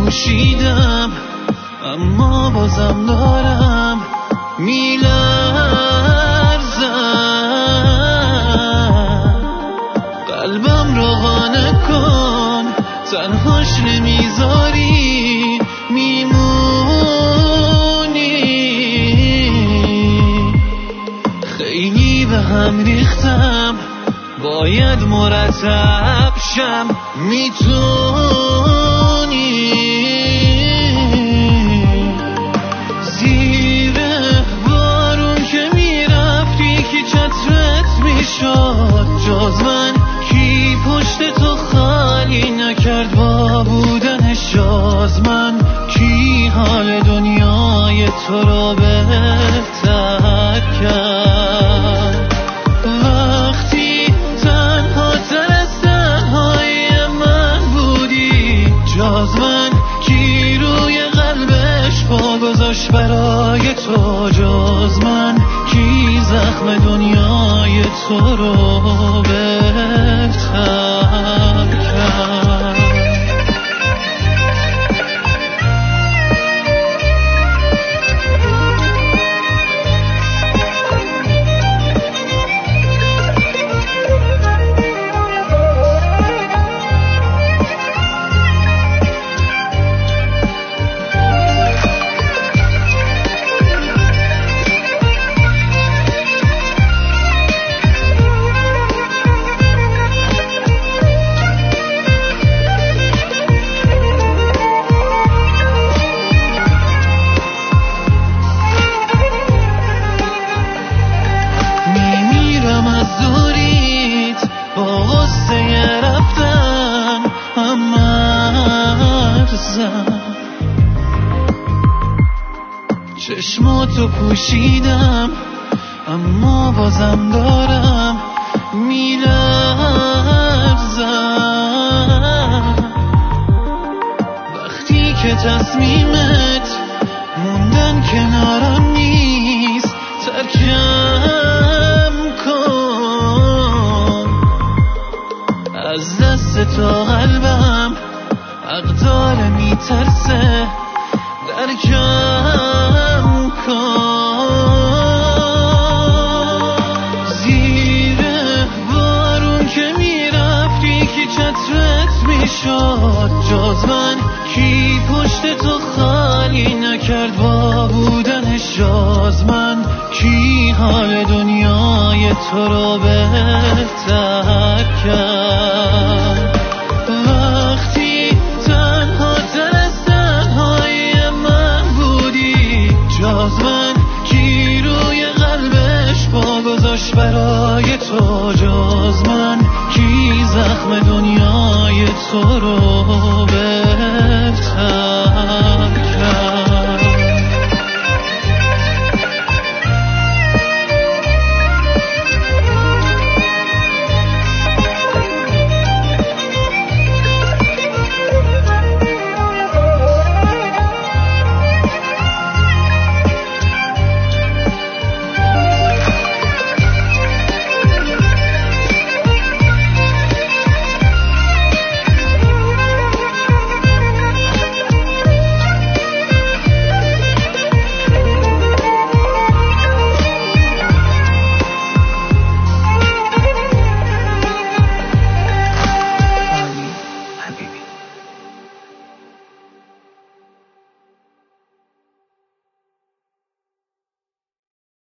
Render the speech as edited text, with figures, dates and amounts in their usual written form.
پوشیدم اما بازم دارم میلرزم. قلبم رو قانع کن، تنهاش نمیذاری میمونی. خیلی به هم ریختم، باید مرتب شم. میتونی زیر بارون که میرفتی کی چترت میشد جز من؟ کی پشت تو خالی نکرد با بودنش جز من؟ کی حال دنیای تو رو بهتر کرد؟ وقتی تنها تر از تنهای من بودی جز من، کی روی قلبش پا گذاشت برای تو جز من؟ کی زخم دنیای تو رو بهتر کرد؟ چشماتو پوشیدم اما بازم دارم میلرزم. وقتی که تصمیمت موندن کنارم نیست ترکم کن. از دست تا قلبم حق داره میترسه درکم کن. زیر بارون که میرفتی کی چترت میشد جز من؟ کی پشت تو خالی نکرد با بودنش جز من؟ کی حال دنیای تو رو بهتر کرد؟ وقتی تنها تر از تنهای من بودی جز من، کی روی قلبش پا گذاشت برای تو جز من؟ کی زخم